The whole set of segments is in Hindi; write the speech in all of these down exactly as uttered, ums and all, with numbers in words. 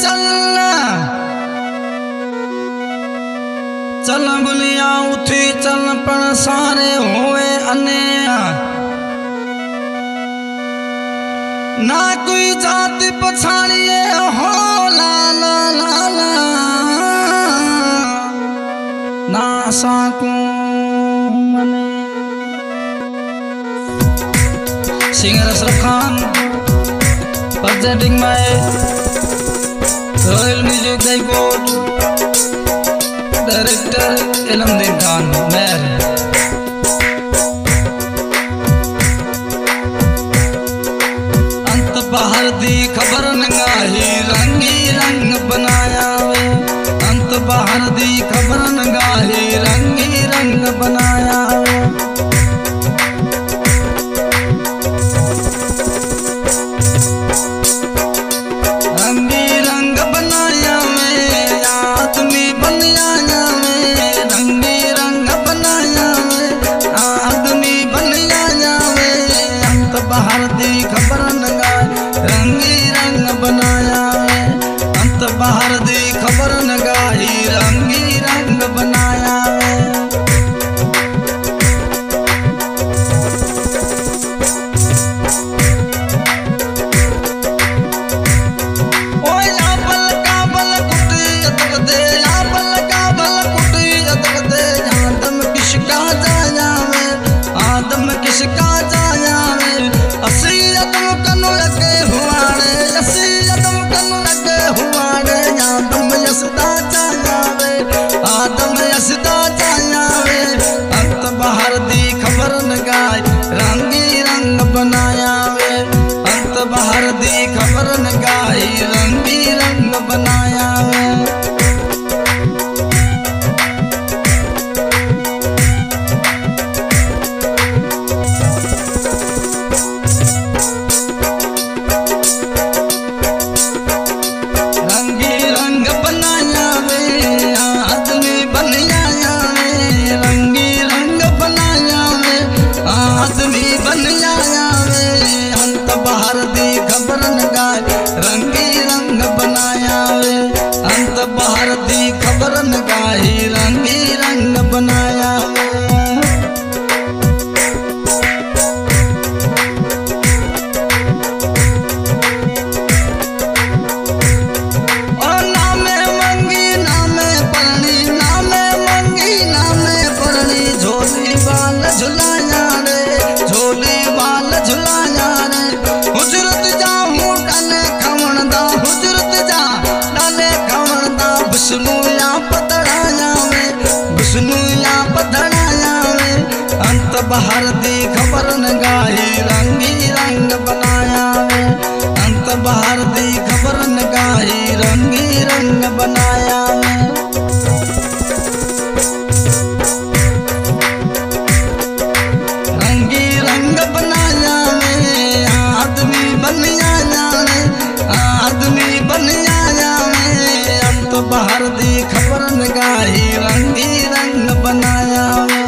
चलना चल बुलिया उठी चल पण सारे होए अने ना कोई जाति पछाड़िए हो ला ला ला ला ना साकू मने singer Ashraf Khan presenting my Royal Music Daycode Director Ilhamdin Khan Mer अंत बाहर दी खबर नंगाही रंगी रंग बनाया वे अंत बाहर दी खबर नंगाही रंगी रंग बनाया वे बाहर दी खबर नगाही रंगी रंग बनाया वे अंत बाहर दी खबर नगाही रंगी रंग बनाया वे ओए या बल का बल कुटी अतक दे या बल का बल कुटी अतक दे आदम किसका जाया वे आदम किसका जाया वे असी अदम कनु लगे हुआड़े असी अदम कनु लगे हुआड़े आदम यसदा जायावे आदम यसदा जायावे अंत बाहर दी खबर नगाही रंगी रंग बनाया वे अंत बाहर दी खबर नगाही रंगी रंग बनाया वे बाहर दी खबर नगाही रंगी रंग बनाया वे अंत बाहर दी खबर नगाही रंगी रंग बनाया वे और नामे मंगी नामे परणी नामे मंगी नामे परणी झोली बाल झुलाया रे झोली बाल झुलाया रे हुजरत जा मुंडने खवण दा हुजरत जा डाले खवण दा विष्णु या पधड़ाया वे विष्णु या पधड़ाया वे अंत बाहर दी खबर नगाही रंगी रंग बनाया वे अंत बाहर दी खबर नगाही रंगी रंग बनाया वे रंगी रंग बनाया वे आदमी बनिया जाने आदमी बनिया जाने अंत बाहर दी खबर नगाही रंगी रंग बनाया वे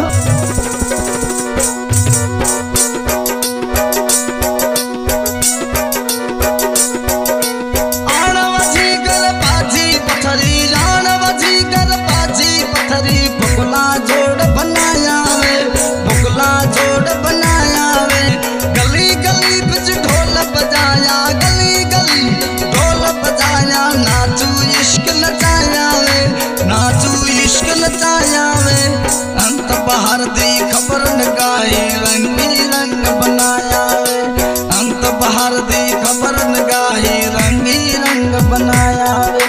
आण वजी कर पाजी पथरी आण वजी कर पाजी पथरी भुगला जोड़ बनाया वे भुगला जोड़ बनाया वे गली गली बिच ढोल बजाया गली गली ढोल बजाया नाचू इश्क नचाया वे नाचू इश्क नचाया वे अंत बाहर दी खबर नगाही रंगी रंग बनाया वे अंत बाहर दी खबर नगाही रंगी रंग बनाया वे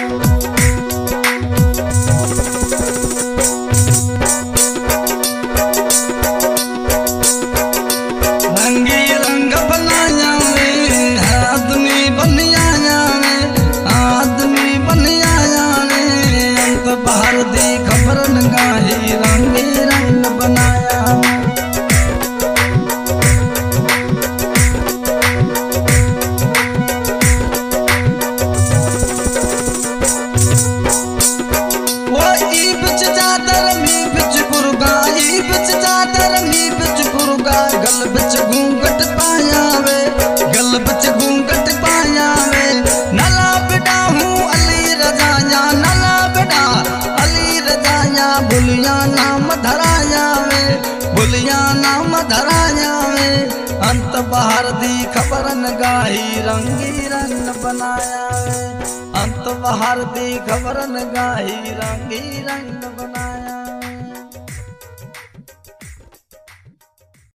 रंगी रंग बनाया वे आदमी बनिया जाने आदमी बनिया जाने अंत बाहर दी खबर नगाही रंगी रंग बनाया अंत बाहर दी खबरन गाही रंगी रंग बनाया वे अंत बाहर दी खबरन गाही रंगी रंग